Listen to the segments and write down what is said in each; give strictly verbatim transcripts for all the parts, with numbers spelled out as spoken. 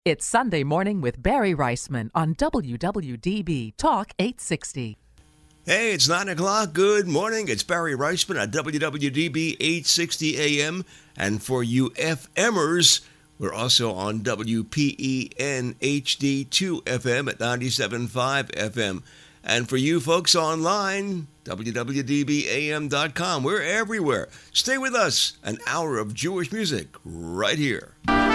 It's Sunday Morning with Barry Reisman on W W D B Talk eight sixty. Hey, it's nine o'clock. Good morning. It's Barry Reisman at W W D B eight sixty A M. And for you F Mers, we're also on W P E N H D two F M at ninety-seven point five F M. And for you folks online, W W D B A M dot com. We're everywhere. Stay with us. An hour of Jewish music right here.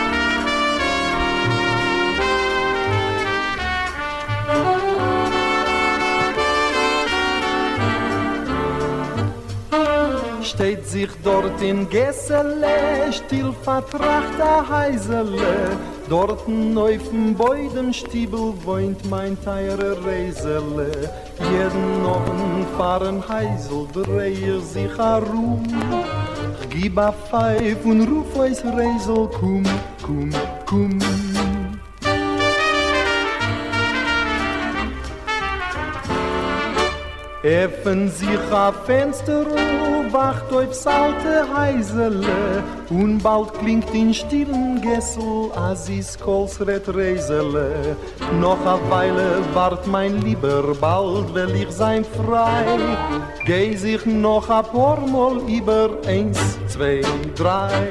Steht sich dort in Gessele, still vertracht a Heisele. Dorten auf'm Beudenstiebel wohnt mein teure Reisele. Jeden Abend fahren Heisel, drehe sich herum. Gib a Pfeif und ruf eus Reisel, komm, komm, komm. Öffnen sich a Fenster und wacht aufs alte Heisele. Und bald klingt in stillen Gessel, as is Kols red Reisele. Noch a Weile wart mein Lieber, bald will ich sein frei. Geh sich noch a paar Mal über, eins, zwei, drei.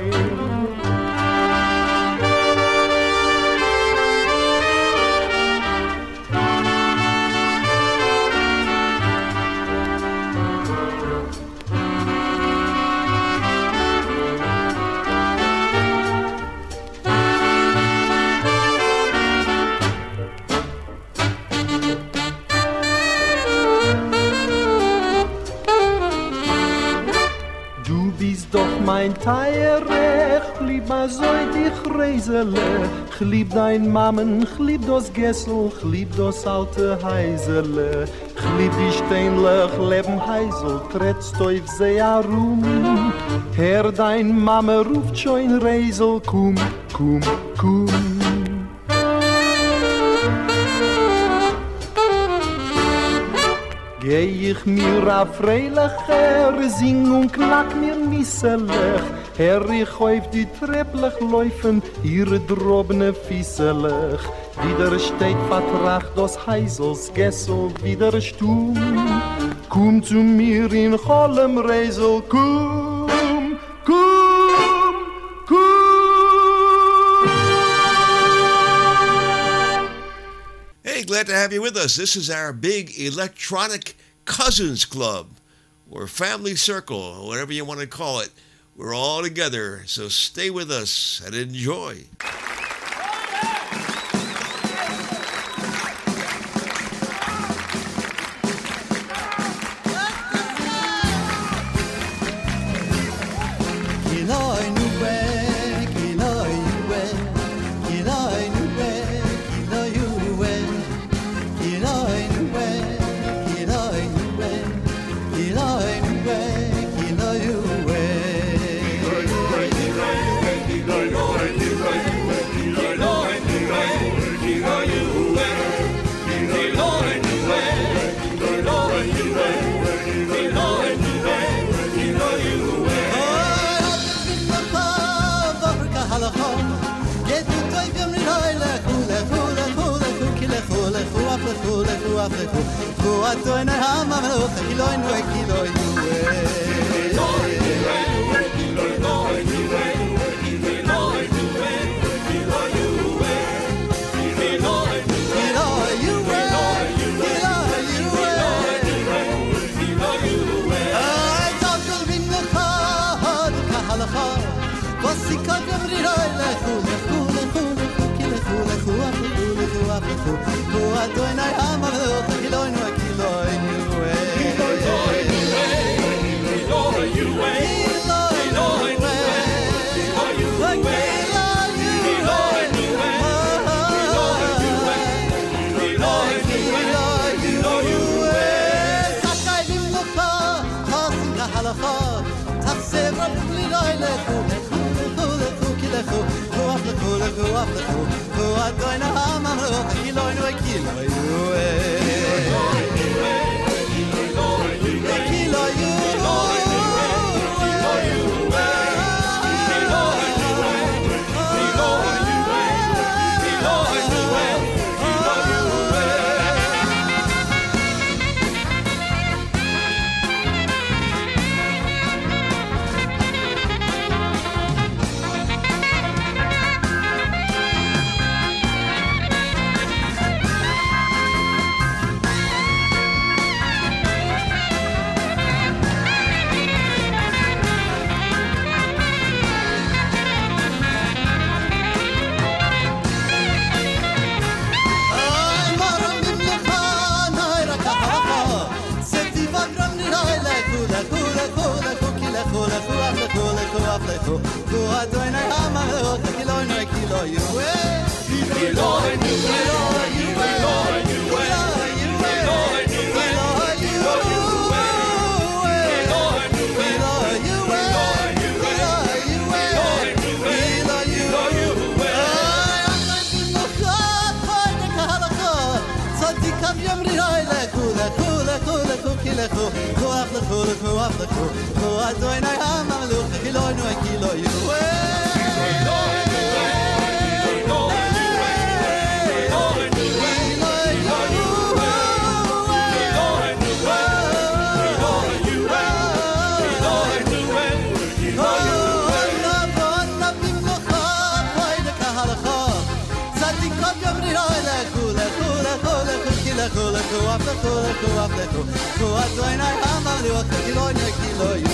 Mein Teire, ich lieb a so dich Reisele. Ich lieb dein Mammen, ich lieb das Gessel, ich lieb das alte Heisele. Ich lieb die steinlich Leben Heisel, trittst auf sie herum. Herr, dein Mama ruft schon Reisel, komm, komm, komm. Geh ich mir a freilicher, sing und klack mir misselig. Herr, ich auf die Trepplich laufen, ihre drobne Fieselig. Wieder steht vertracht das Heisels Gessel, wieder stumm. Komm zu mir in Cholem Reisel, komm, komm, komm. Hey, glad to have you with us. This is our big electronic cousins club, or family circle, whatever you want to call it. We're all together, so stay with us and enjoy. Kilo lechu, ku adoinai hamamelech, kiloinu kiloyu, kiloinu, lechu, ku af lechu, lechu af lechu, ku adoinai hamamelech, kiloinu kiloyu, lechu, lechu af lechu, lechu af lechu, ku adoinai hamamelech, kiloinu kiloyu,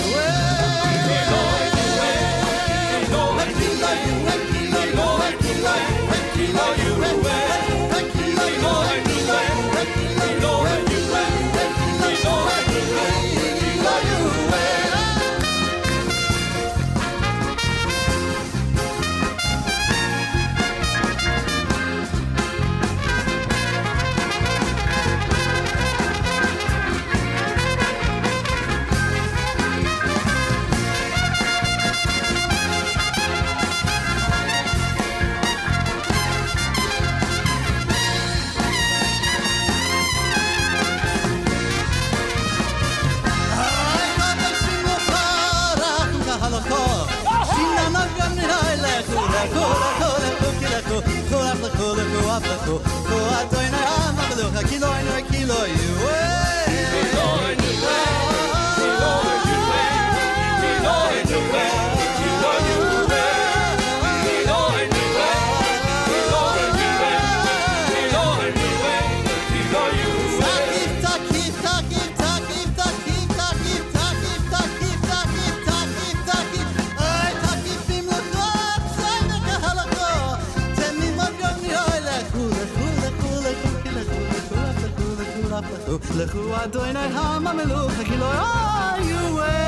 lechu adoinai hamamelech, kiloyu,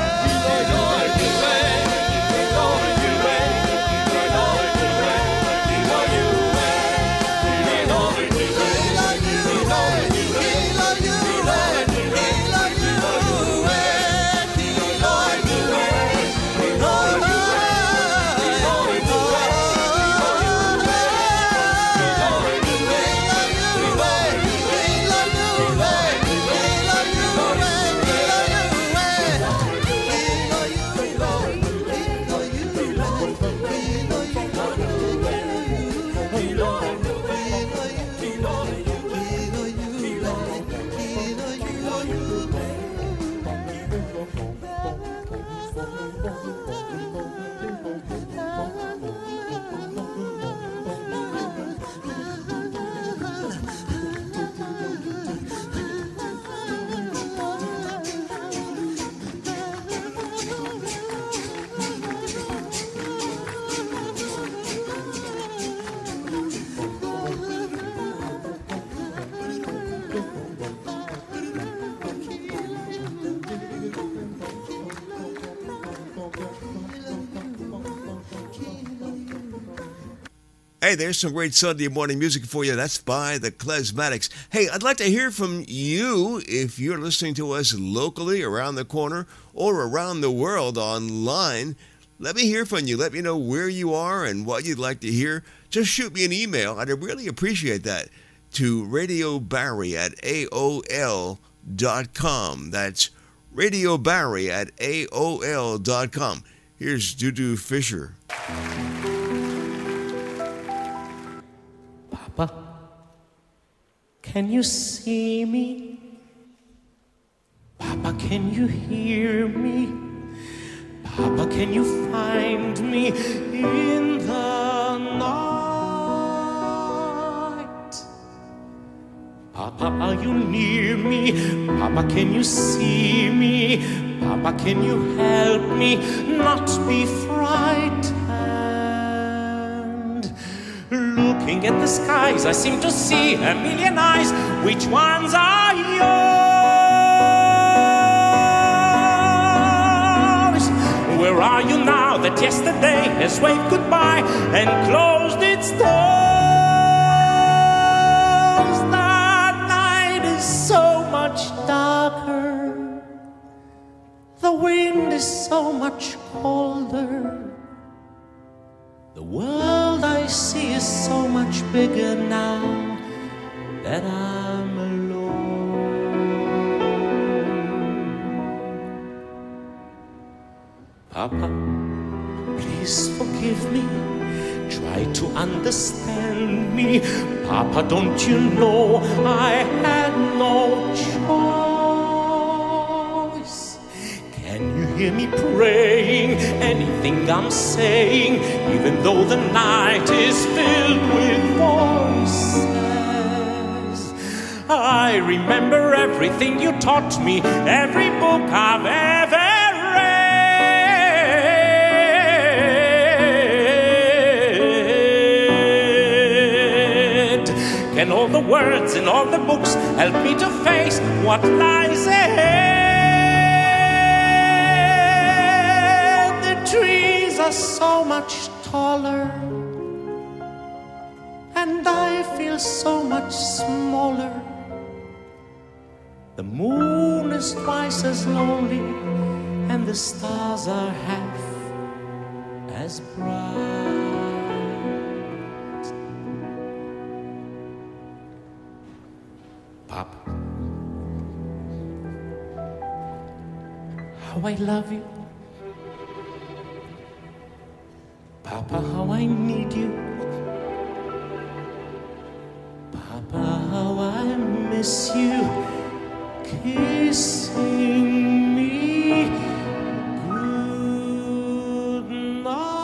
Hey, there's some great Sunday morning music for you. That's by the Klezmatics. Hey, I'd like to hear from you if you're listening to us locally, around the corner, or around the world online. Let me hear from you. Let me know where you are and what you'd like to hear. Just shoot me an email. I'd really appreciate that. To Radio Barry at A O L dot com. That's Radio Barry at A O L dot com. Here's Dudu Fisher. Papa, can you see me? Papa, can you hear me? Papa, can you find me in the night? Papa, are you near me? Papa, can you see me? Papa, can you help me not be frightened? Looking at the skies, I seem to see a million eyes. Which ones are yours? where are you now that yesterday has waved goodbye and closed its doors? The night is so much darker, the wind is so much colder, the world I see is so much bigger now that I'm Papa, please forgive me. Try to understand me. Papa, don't you know I had no choice? Can you hear me praying anything I'm saying, even though the night is filled with voices? I remember everything you taught me, every book I've ever and all the words in all the books help me to face what lies ahead. The trees are so much taller, and I feel so much smaller. The moon is twice as lonely, and the stars are half as bright. Papa, how I love you. Papa, how I need you. Papa, how I miss you. Kissing me good night.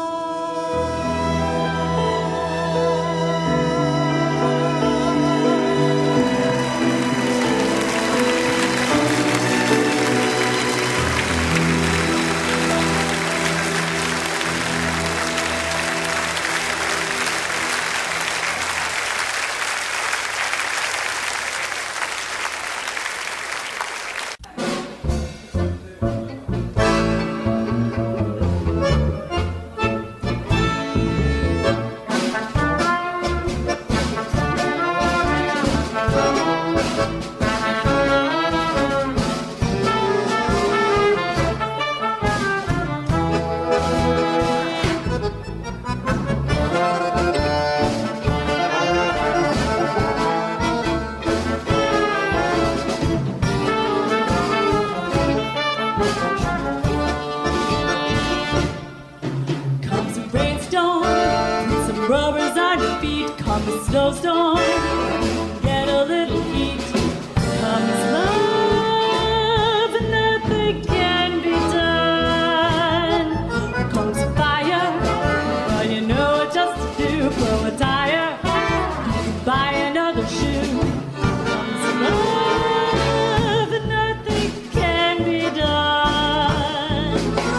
Snowstorm, get a little heat. Comes love, and nothing can be done. Comes fire, well you know what just to do. Blow a tire, you can buy another shoe. Comes love, and nothing can be done.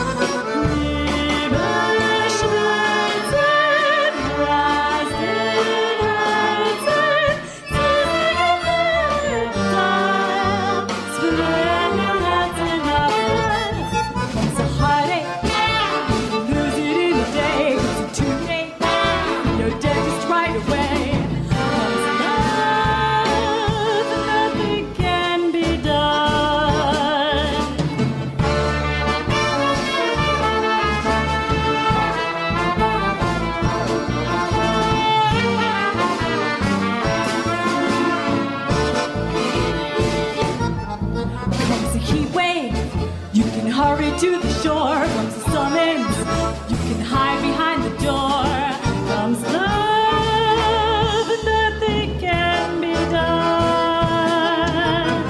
River shines and rises. Hurry to the shore, comes the summons. You can hide behind the door. Comes love, and nothing can be done.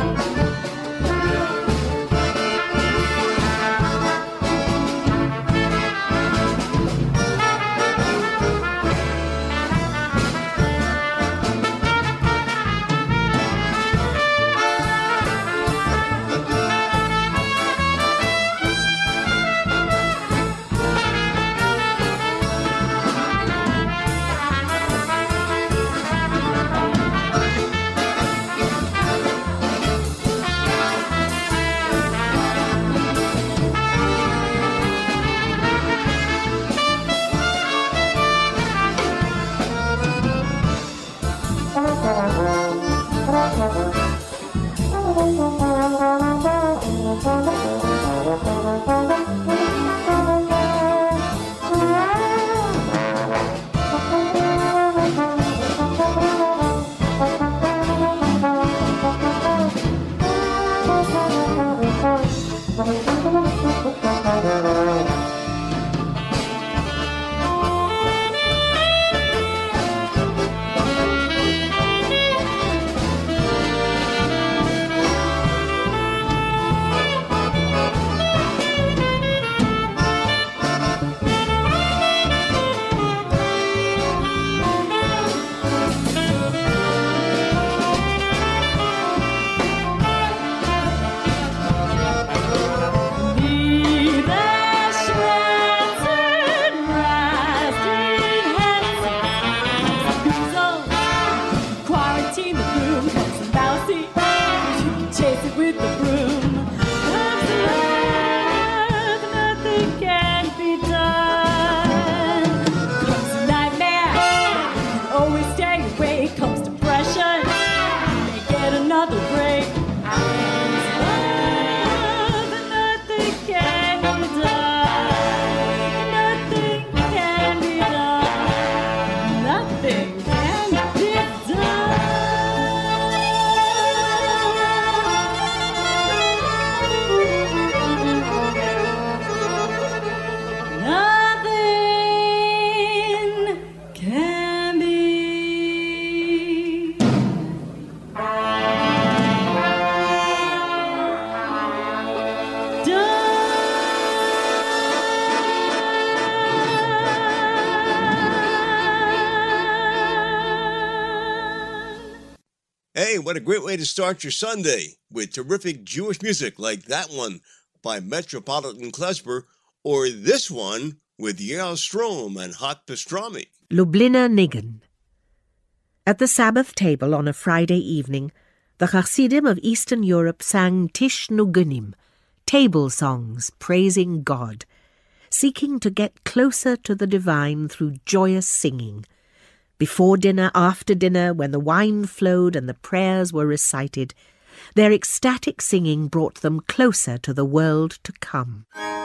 see. You can chase it with the broom. Love's love, nothing can be done. Comes a nightmare, always stay away. Comes depression, may get another break. Love's love, nothing can be done. Nothing can be done. Nothing can be done. Nothing can be Hey, what a great way to start your Sunday with terrific Jewish music like that one by Metropolitan Klezmer or this one with Yael Strom and Hot Pastrami. Lubliner Niggin. At the Sabbath table on a Friday evening, the Chassidim of Eastern Europe sang Tish Nugunim, table songs praising God, seeking to get closer to the divine through joyous singing. Before dinner, after dinner, when the wine flowed and the prayers were recited, their ecstatic singing brought them closer to the world to come.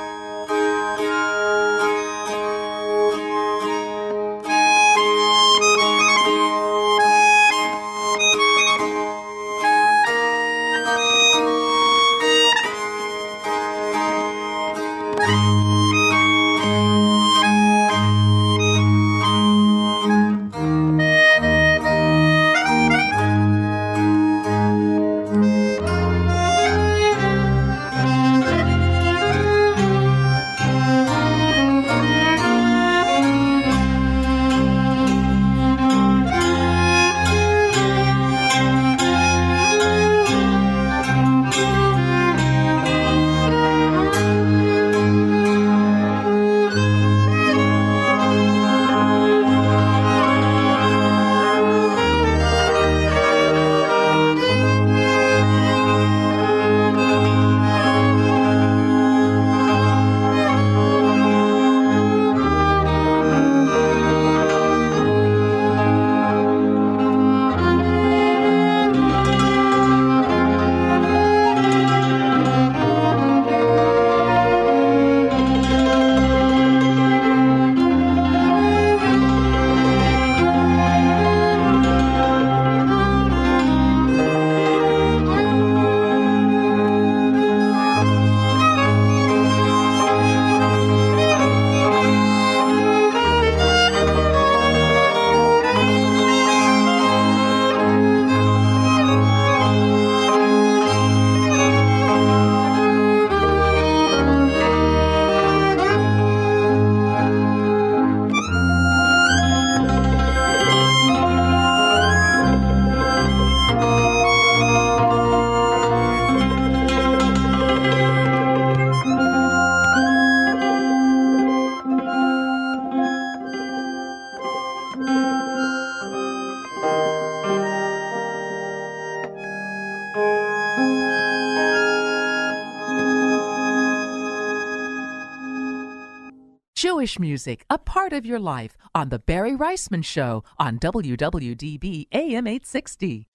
Jewish music, a part of your life, on The Barry Reisman Show on W W D B A M eight sixty.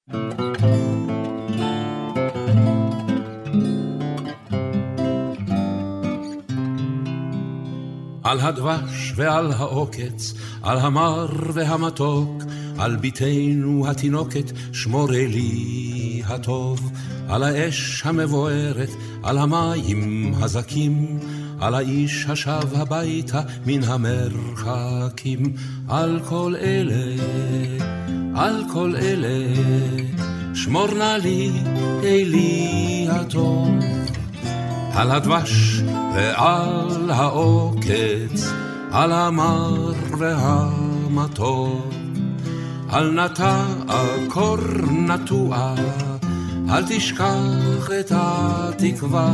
על הדבש ועל העוקץ, על המר והמתוק, על ביתנו התינוקת, שמורי לי הטוב, על האש המבוערת, על המים הזקים, על האיש השב הביתה מן המרחקים, על כל אלה, על כל אלה, שמור נא לי אלי הטוב. על הדבש ועל העוקץ, על המר והמתוק, על נטע קור נטוע, אל תשכח את התקווה,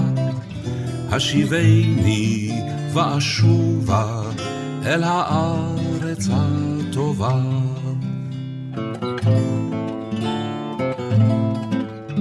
השיבני ואשובה אל הארץ הטובה.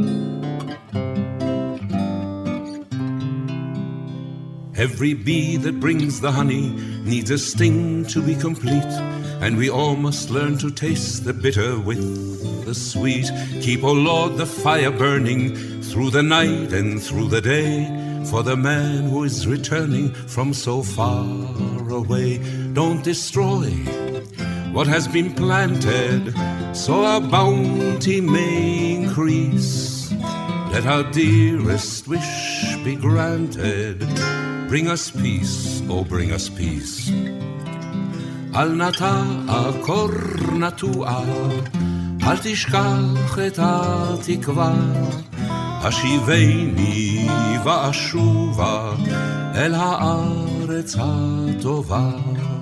Every bee that brings the honey needs a sting to be complete, and we all must learn to taste the bitter with the sweet. Keep, O Lord, the fire burning through the night and through the day, for the man who is returning from so far away. Don't destroy what has been planted, so our bounty may increase. Let our dearest wish be granted. Bring us peace, oh bring us peace. Al nata kor natua, al tishkach et hatikva, hashiveni va'ashuva el haaretz hatova.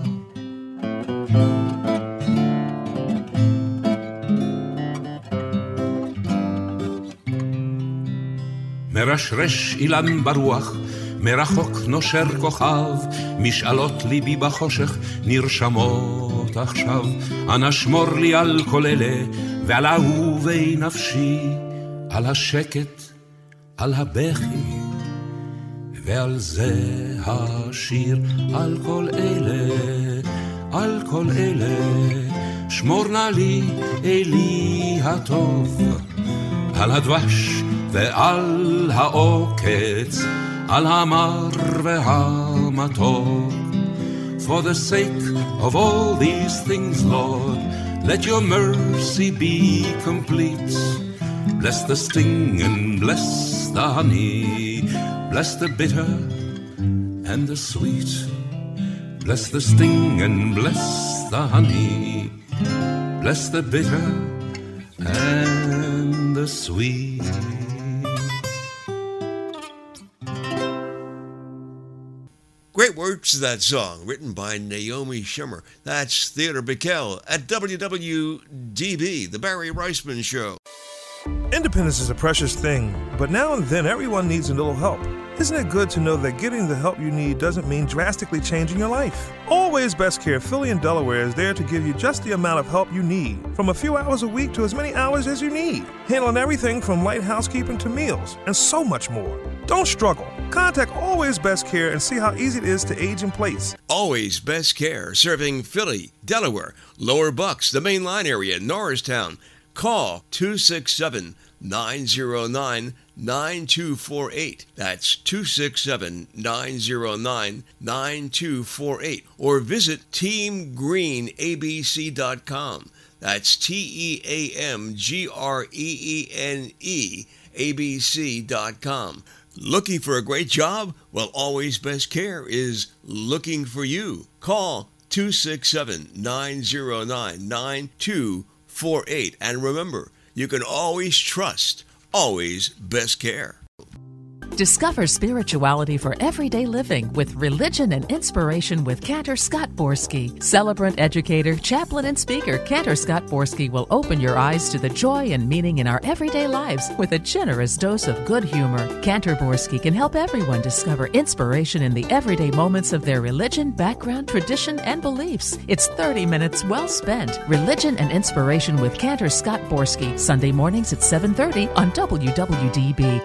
מרשרש אילן ברוח, מרחוק נושר כוכב, משאלות ליבי בחושך נרשמות עכשיו. אנא שמור לי על כל אלה ועל אהובי נפשי, על השקט, על הבכי ועל זה השיר. על כל אלה, על כל אלה, שמור נא לי אלי הטוב, על הדבש ועל העוקץ, על המר והמתוק. For the sake of all these things, Lord, let your mercy be complete. Bless the sting and bless the honey, bless the bitter and the sweet. Bless the sting and bless the honey, bless the bitter and the sweet. Great words to that song, written by Naomi Shimmer. That's Theodore Bickel at W W D B, The Barry Reisman Show. Independence is a precious thing, but now and then everyone needs a little help. Isn't it good to know that getting the help you need doesn't mean drastically changing your life? Always Best Care Philly in Delaware is there to give you just the amount of help you need, from a few hours a week to as many hours as you need, handling everything from light housekeeping to meals, and so much more. Don't struggle. Contact Always Best Care and see how easy it is to age in place. Always Best Care, serving Philly, Delaware, Lower Bucks, the Main Line area, Norristown. Call two six seven, nine zero nine, nine two four eight. That's two six seven, nine zero nine, nine two four eight. Or visit team green a b c dot com. That's T E A M G R E E N E A B C dot com. Looking for a great job? Well, Always Best Care is looking for you. Call two six seven, nine zero nine, nine two four eight. And remember, you can always trust Always Best Care. Discover spirituality for everyday living with Religion and Inspiration with Cantor Scott Borski. Celebrant, educator, chaplain, and speaker, Cantor Scott Borski will open your eyes to the joy and meaning in our everyday lives with a generous dose of good humor. Cantor Borski can help everyone discover inspiration in the everyday moments of their religion, background, tradition, and beliefs. It's thirty minutes well spent. Religion and Inspiration with Cantor Scott Borski, Sunday mornings at seven thirty on W W D B.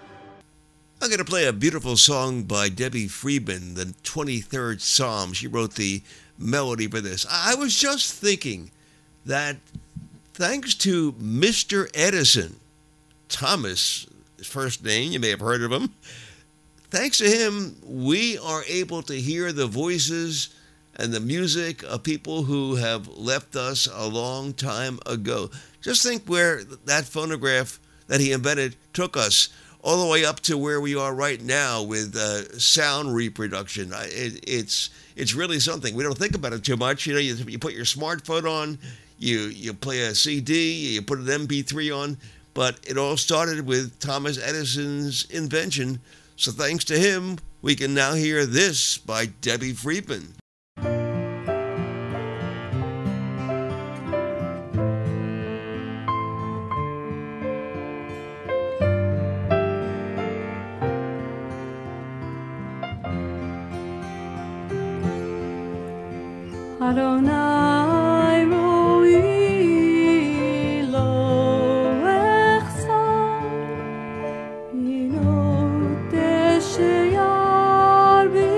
I'm going to play a beautiful song by Debbie Friedman, the twenty-third Psalm. She wrote the melody for this. I was just thinking that thanks to Mister Edison, Thomas, his first name, you may have heard of him, thanks to him, we are able to hear the voices and the music of people who have left us a long time ago. Just think where that phonograph that he invented took us, all the way up to where we are right now with uh, sound reproduction. It, it's it's really something. We don't think about it too much. You know, you, you put your smartphone on, you you play a C D, you put an M P three on, but it all started with Thomas Edison's invention. So thanks to him, we can now hear this by Debbie Friedman. Adonai ro'i lo echsar, ino tesheyar bi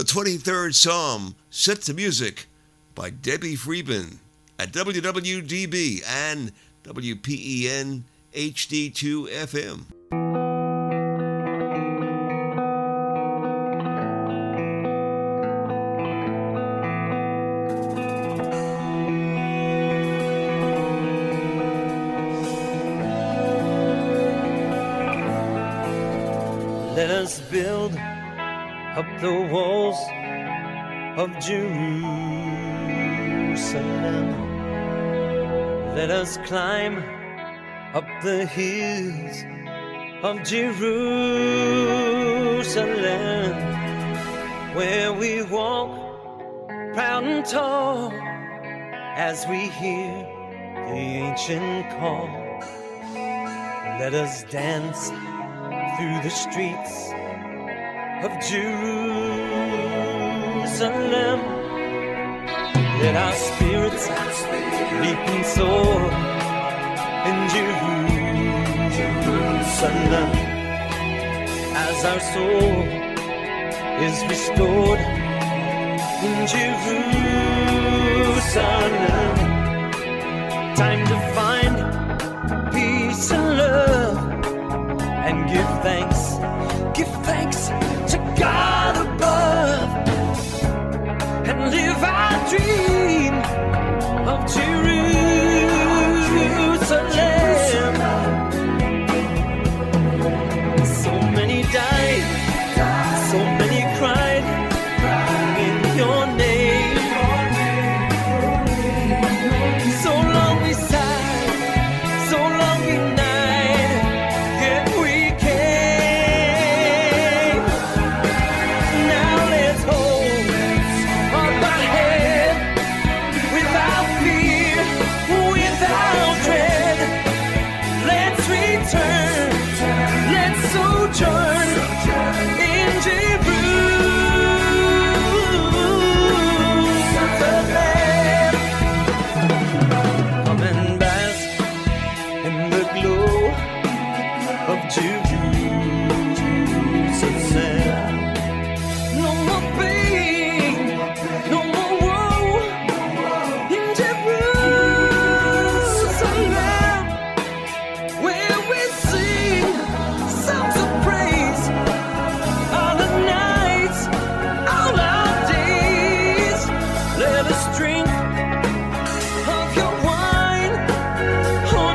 twenty-third Psalm, set to music by Debbie Friedman at W W D B and W P E N H D two F M. Let us build up the walls of Jerusalem. Let us climb up the hills of Jerusalem, where we walk proud and tall as we hear the ancient call. Let us dance through the streets of Jerusalem. Let our spirits leap and soar in Jerusalem, as our soul is restored in Jerusalem. Time to find peace and love and give thanks, give thanks to God above, and live our dream of Jerusalem. So many died, so many cried in your name. So long we sighed, so long we night, yet we came. Now let's hold on by hand, without fear, without dread. Let's return, let's sojourn in Jerusalem. Come and bask in the glow of Jerusalem. No more pain, no more woe in Jerusalem, where we sing songs of praise all the nights, all our days. Let us drink of your wine, oh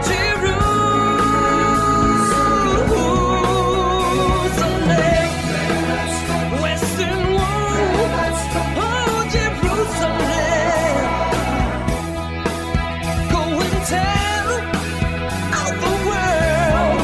Jerusalem. Western wall, oh Jerusalem. Go and tell all the world,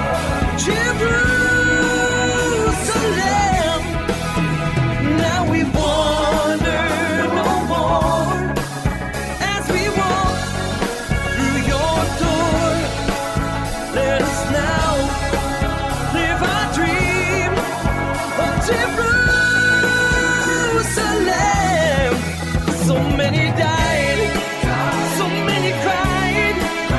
Jerusalem. Now we wander no more as we walk through your door. Let us now live our dream of Jerusalem. So many died, so many cried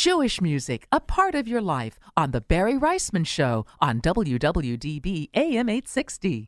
Jewish music, a part of your life, on The Barry Reisman Show on W W D B A M eight sixty.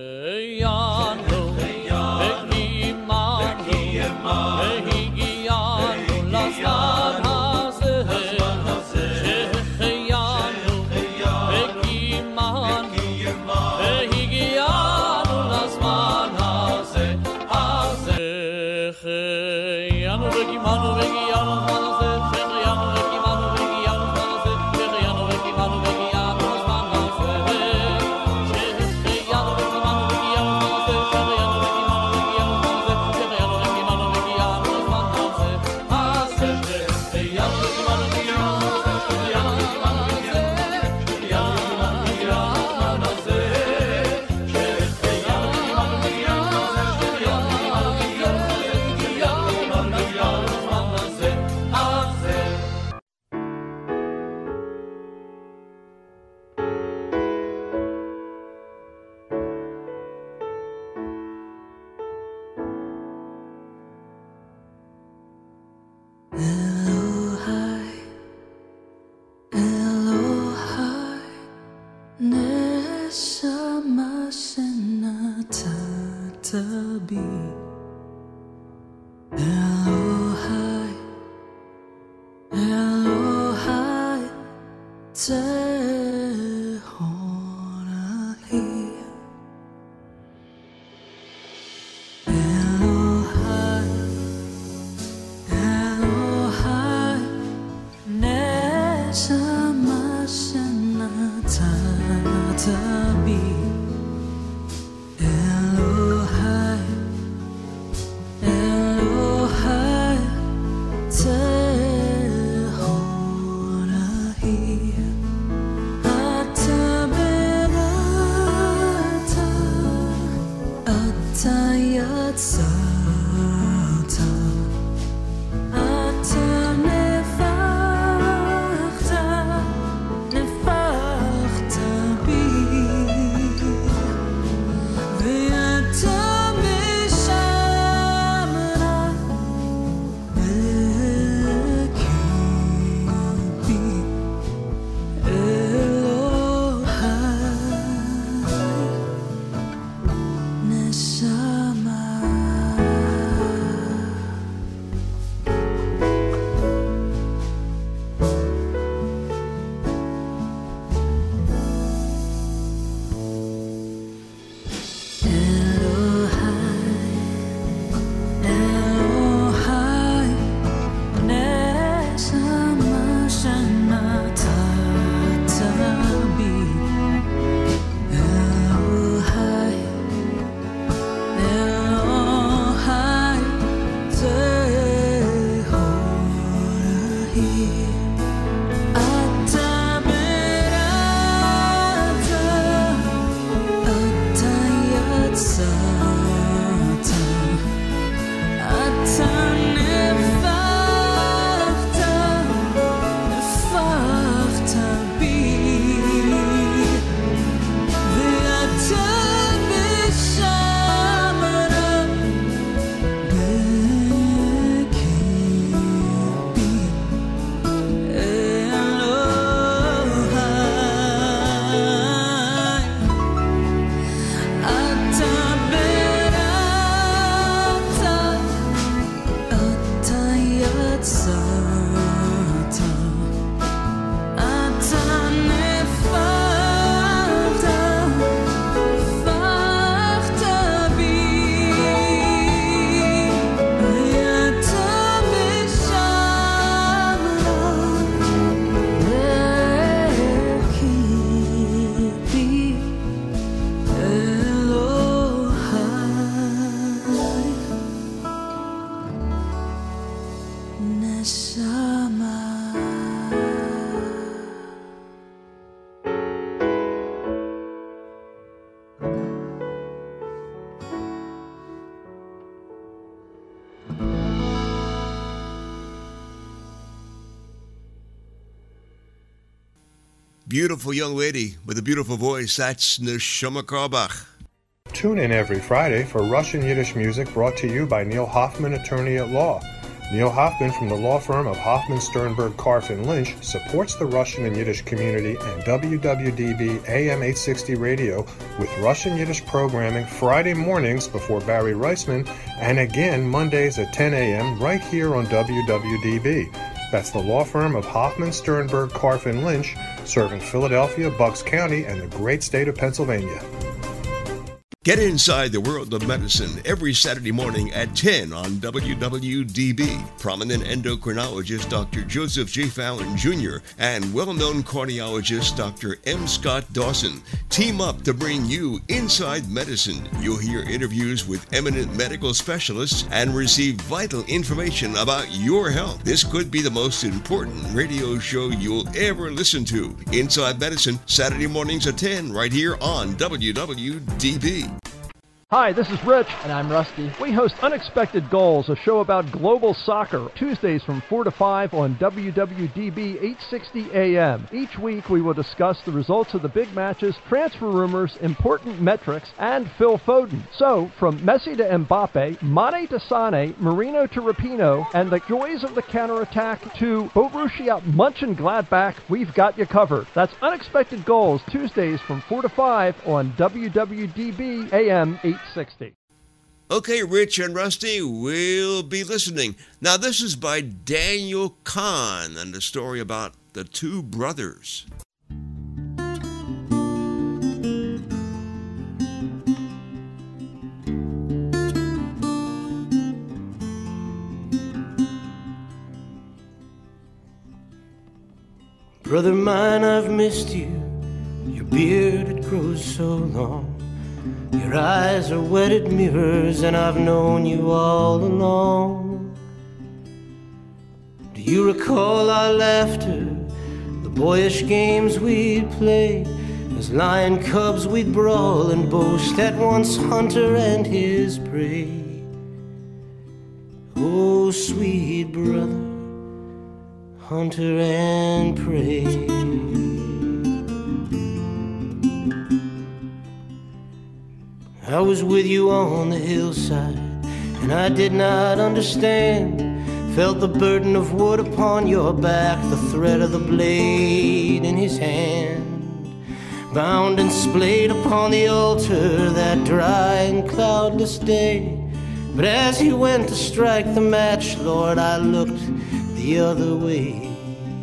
Beautiful young lady with a beautiful voice. That's Neshama Karbach. Tune in every Friday for Russian Yiddish music brought to you by Neil Hoffman, attorney at law. Neil Hoffman from the law firm of Hoffman, Sternberg, Carfin, Lynch supports the Russian and Yiddish community and W W D B A M eight sixty radio with Russian Yiddish programming Friday mornings before Barry Reisman and again Mondays at ten a.m. right here on W W D B. That's the law firm of Hoffman, Sternberg, Carfin, Lynch, serving Philadelphia, Bucks County, and the great state of Pennsylvania. Get inside the world of medicine every Saturday morning at ten on W W D B. Prominent endocrinologist Doctor Joseph J. Fallon Junior and well-known cardiologist Doctor M. Scott Dawson team up to bring you Inside Medicine. You'll hear interviews with eminent medical specialists and receive vital information about your health. This could be the most important radio show you'll ever listen to. Inside Medicine, Saturday mornings at ten, right here on W W D B. Hi, this is Rich. And I'm Rusty. We host Unexpected Goals, a show about global soccer, Tuesdays from four to five on W W D B eight sixty A M. Each week we will discuss the results of the big matches, transfer rumors, important metrics, and Phil Foden. So, from Messi to Mbappe, Mane to Sane, Marino to Rapinoe, and the joys of the counterattack to Borussia Mönchengladbach, we've got you covered. That's Unexpected Goals, Tuesdays from four to five on W W D B A M eight sixty. Okay, Rich and Rusty, we'll be listening. Now, this is by Daniel Kahn and the story about the two brothers. Brother mine, I've missed you. Your beard, it grows so long. Your eyes are wetted mirrors, and I've known you all along. Do you recall our laughter, the boyish games we'd play? As lion cubs we'd brawl and boast at once hunter and his prey. Oh, sweet brother, hunter and prey. I was with you on the hillside, and I did not understand. Felt the burden of wood upon your back, the threat of the blade in his hand. Bound and splayed upon the altar that dry and cloudless day. But as he went to strike the match, Lord, I looked the other way.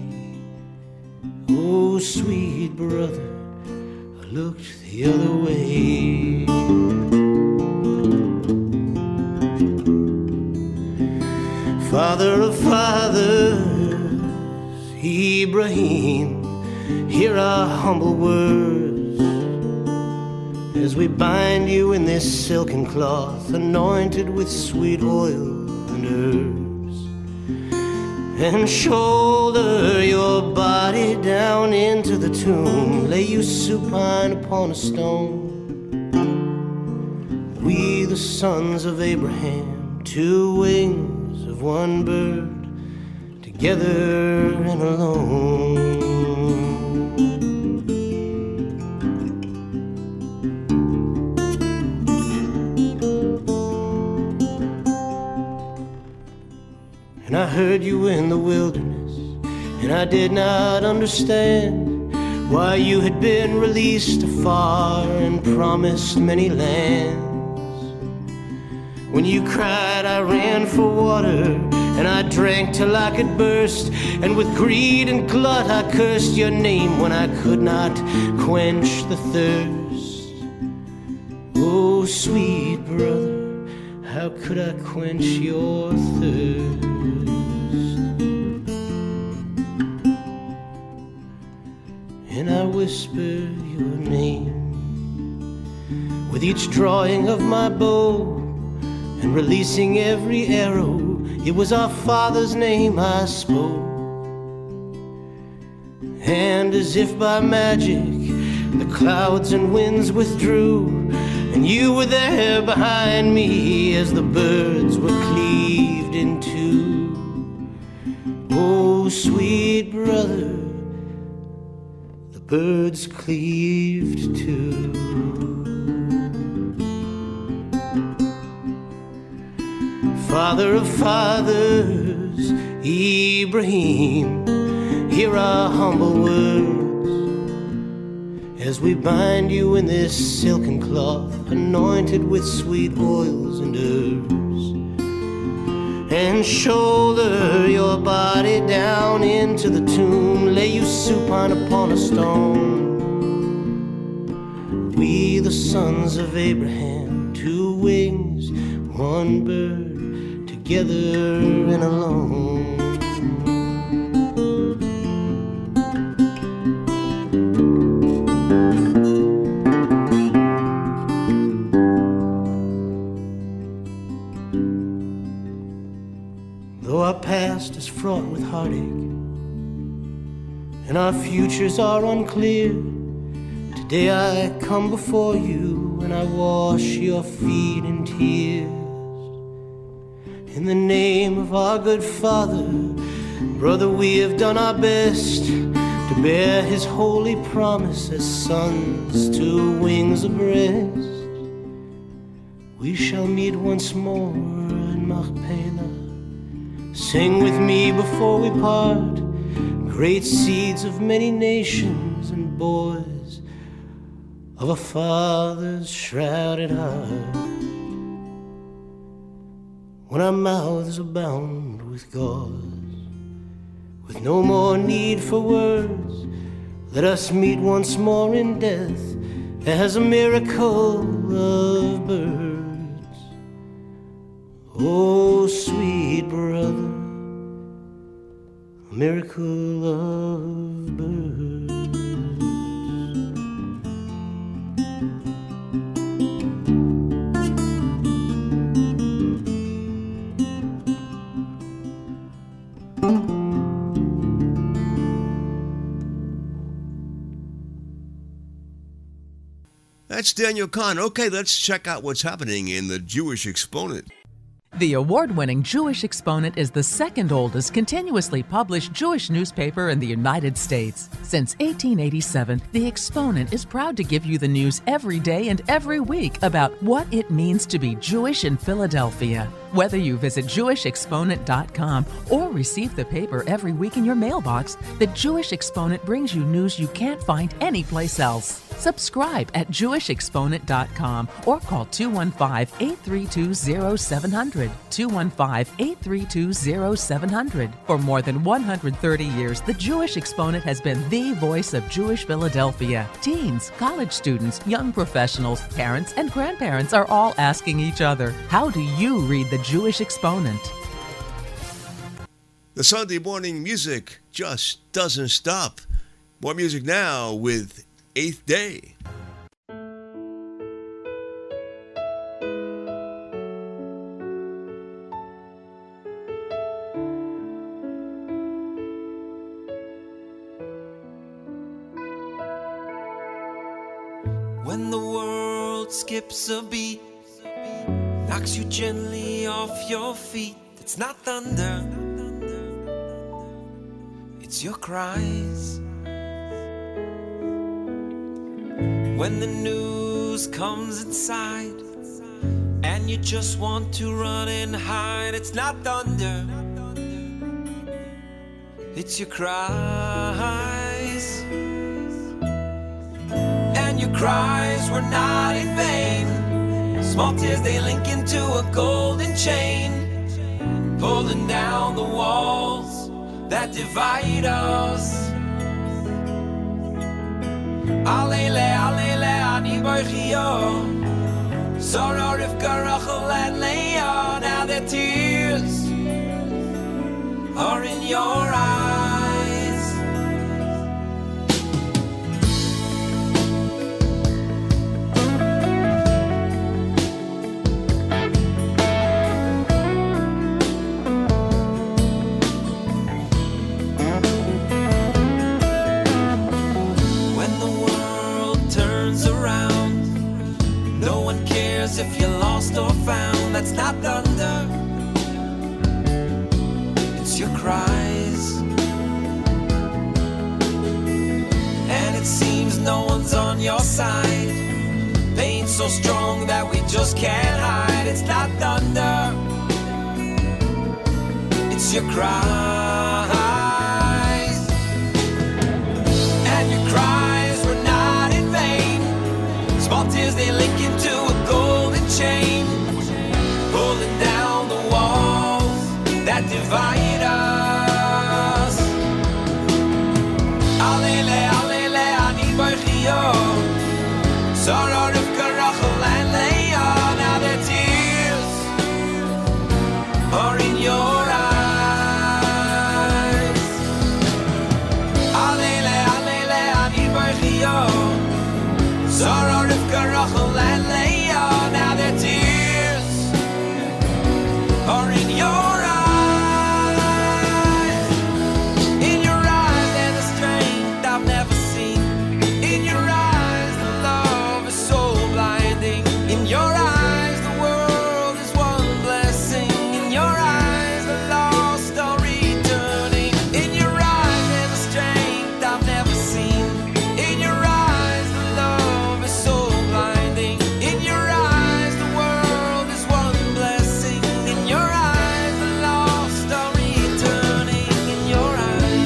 Oh, sweet brother, I looked the other way. Father of fathers, Ibrahim, hear our humble words as we bind you in this silken cloth, anointed with sweet oil and herbs, and shoulder your body down into the tomb, lay you supine upon a stone. We, the sons of Abraham, two wings of one bird, together and alone. And I heard you in the wilderness, and I did not understand why you had been released afar and promised many lands. When you cried, I ran for water, and I drank till I could burst, and with greed and glut I cursed your name when I could not quench the thirst. Oh, sweet brother, how could I quench your thirst? And I whisper your name with each drawing of my bow, and releasing every arrow, it was our Father's name I spoke. And as if by magic, the clouds and winds withdrew, and you were there behind me as the birds were cleaved in two. Oh, sweet brother, the birds cleaved too. Father of fathers, Ibrahim, hear our humble words as we bind you in this silken cloth, anointed with sweet oils and herbs, and shoulder your body down into the tomb, lay you supine upon a stone. We, the sons of Abraham, two wings, one bird, together and alone. Though our past is fraught with heartache and our futures are unclear, today I come before you and I wash your feet in tears. In the name of our good Father, brother, we have done our best to bear his holy promise as sons, two wings abreast. We shall meet once more in Machpelah. Sing with me before we part, great seeds of many nations and boys of a father's shrouded heart. When our mouths abound with gauze, with no more need for words, let us meet once more in death as a miracle of birds. Oh, sweet brother, a miracle of birds. That's Daniel Kahn. Okay, let's check out what's happening in the Jewish Exponent. The award-winning Jewish Exponent is the second oldest continuously published Jewish newspaper in the United States. Since eighteen eighty-seven, the Exponent is proud to give you the news every day and every week about what it means to be Jewish in Philadelphia. Whether you visit Jewish Exponent dot com or receive the paper every week in your mailbox, the Jewish Exponent brings you news you can't find anyplace else. Subscribe at Jewish Exponent dot com or call two one five, eight three two, zero seven zero zero, two one five, eight three two, zero seven zero zero. For more than one hundred thirty years, the Jewish Exponent has been the voice of Jewish Philadelphia. Teens, college students, young professionals, parents, and grandparents are all asking each other, how do you read the Jewish Exponent? The Sunday morning music just doesn't stop. More music now with Eighth Day. When the world skips a beat, knocks you gently off your feet, it's not thunder, it's your cries. When the news comes inside and you just want to run and hide, it's not thunder, it's your cries. And your cries were not in vain. Small tears, they link into a golden chain, pulling down the walls that divide us. Alele, alele, ani boichio. Sorrow, Rivka, Rachel, and Leah. Now their tears are in your eyes. If you're lost or found, that's not thunder, it's your cries. And it seems no one's on your side. Pain so strong that we just can't hide. It's not thunder, it's your cries. And your cries were not in vain. Small tears, they link into a golden chain, pulling down the walls that divide us. Alele, alele, ani barchio. Sorrow of Karachel and Leah. Now their tears are in your eyes. Alele, alele, ani barchio. Sorrow of Karachel and Leah. Now their tears are in your eyes. In your eyes there's a strength I've never seen. In your eyes the love is so blinding. In your eyes the world is one blessing. In your eyes the lost are returning. In your eyes there's a strength I've never seen. In your eyes the love is so blinding. In your eyes the world is one blessing. In your eyes the lost are returning. In your eyes.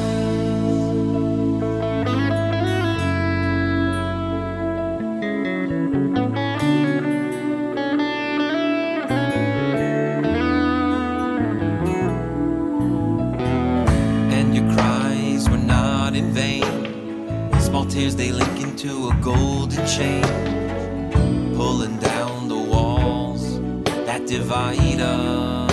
And your cries were not in vain. Small tears, they link into a golden chain, pulling down the walls that divide us.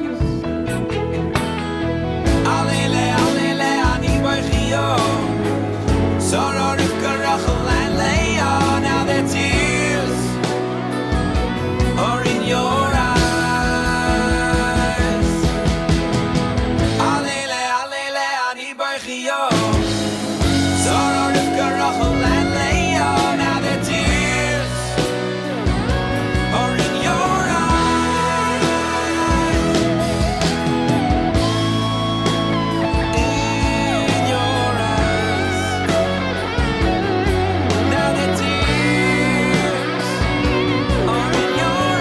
Alele, alele, ani barchio. Sorrow of Karachel and Leah. Now their tears are in your eyes. Alele, alele, ani barchio. Sorrow of Karachel and Leah. Now their tears are in your eyes. In your eyes. Now their tears are in your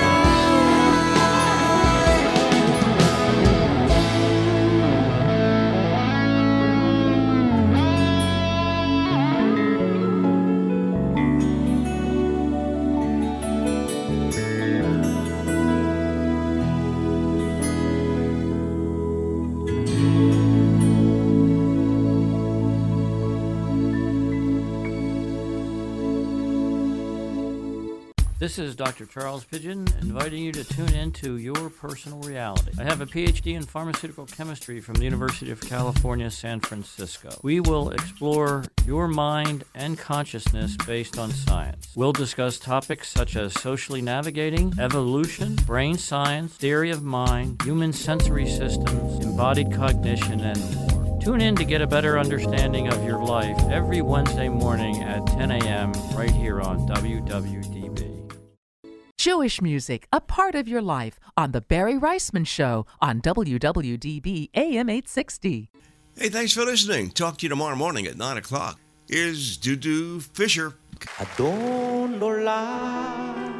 This is Doctor Charles Pidgeon, inviting you to tune in to Your Personal Reality. I have a P H D in pharmaceutical chemistry from the University of California, San Francisco. We will explore your mind and consciousness based on science. We'll discuss topics such as socially navigating, evolution, brain science, theory of mind, human sensory systems, embodied cognition, and more. Tune in to get a better understanding of your life every Wednesday morning at ten a.m. right here on W W D B. Jewish music, a part of your life, on The Barry Reisman Show on W W D B A M eight sixty. Hey, thanks for listening. Talk to you tomorrow morning at nine o'clock. Here's Dudu Fisher. אדון עולם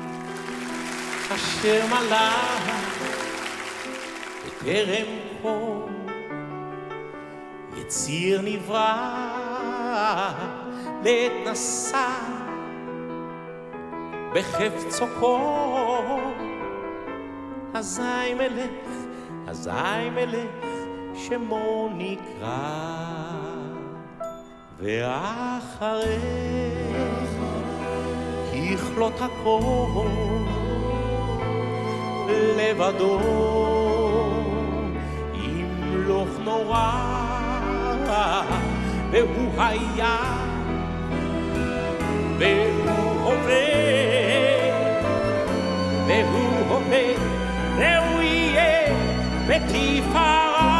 אשר מלך בטרם כל יציר נברא להתנסה בחפצו כל אזי מלך אזי מלך שמו נקרא ואחרי ככלות הכל לבדו ימלוך נורא והוא היה והוא הווה והוא הווה והוא יהיה בתפארה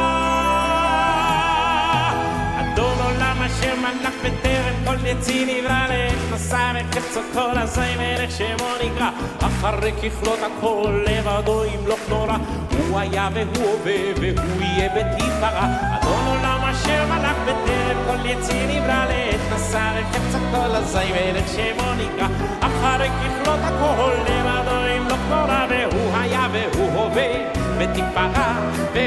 אדון עולם אשר מלך בטרם כל יציר נברא להתנסה בחפצו כל אזי מלך שמו נקרא אחרי ככלות הכל לבדו ימלוך נורא הוא היה והוא הווה והוא יהיה בתפארה אדון עולם אשר מלך בטרם כל יציר נברא להתנסה בחפצו כל אזי מלך שמו נקרא אחרי ככלות הכל לבדו ימלוך נורא והוא היה והוא הווה בתפארה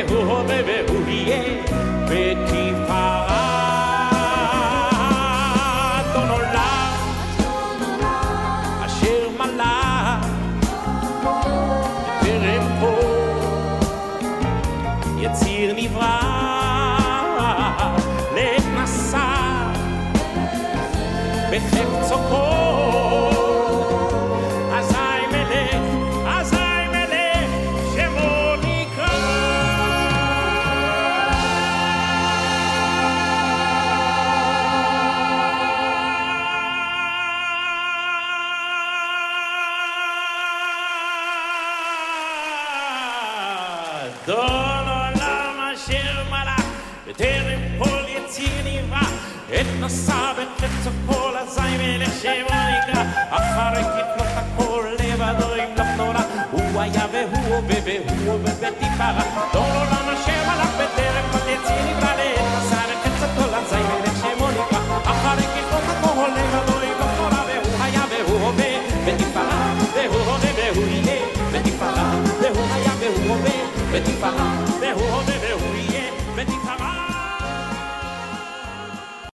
sabe che cola sai me le scevoica a fare chi flotta con leva do in la flora uaiave huo bebe huo bebe ti paga